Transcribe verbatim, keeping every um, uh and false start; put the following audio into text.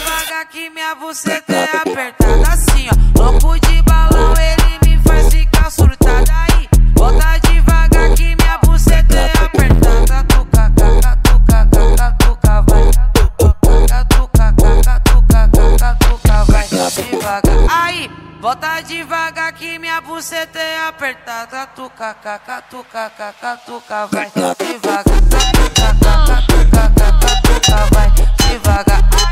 devagar que minha buceta é apertada assim, ó. Louco de balão, ele me faz ficar surtada aí. Bota devagar que minha buceta é apertada. Catuca, catuca, catuca, vai. Catuca, catuca, catuca, vai. Devagar. Aí, bota devagar que minha buceta é apertada. Catuca, catuca, catuca, vai. Devagar. Catuca, catuca, catuca, vai. Devagar.